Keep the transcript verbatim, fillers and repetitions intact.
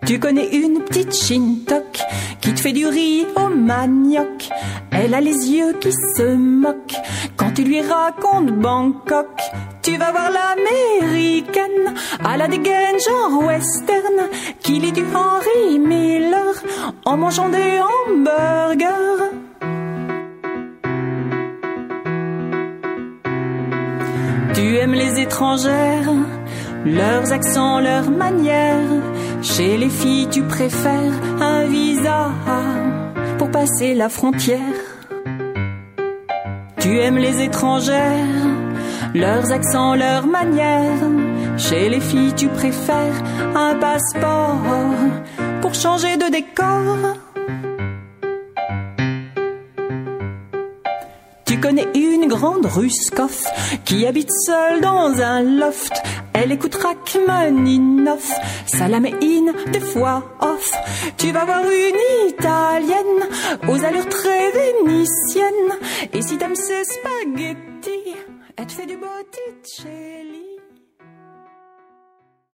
Tu connais une petite Shintok qui te fait du riz au manioc. Elle a les yeux qui se moquent quand tu lui racontes Bangkok. Tu vas voir l'américaine à la dégaine genre western qui lit du Henry Miller en mangeant des hamburgers. Tu aimes les étrangères, leurs accents, leurs manières. Chez les filles, tu préfères un visa pour passer la frontière. Tu aimes les étrangères, leurs accents, leurs manières. Chez les filles, tu préfères un passeport pour changer de décor. Tu connais une grande Ruskoff qui habite seule dans un loft. Elle écoute Rachmaninoff, Salaméine, des fois off. Tu vas voir une Italienne aux allures très vénitiennes. Et si t'aimes ses spaghettis, elle te fait du Botticelli.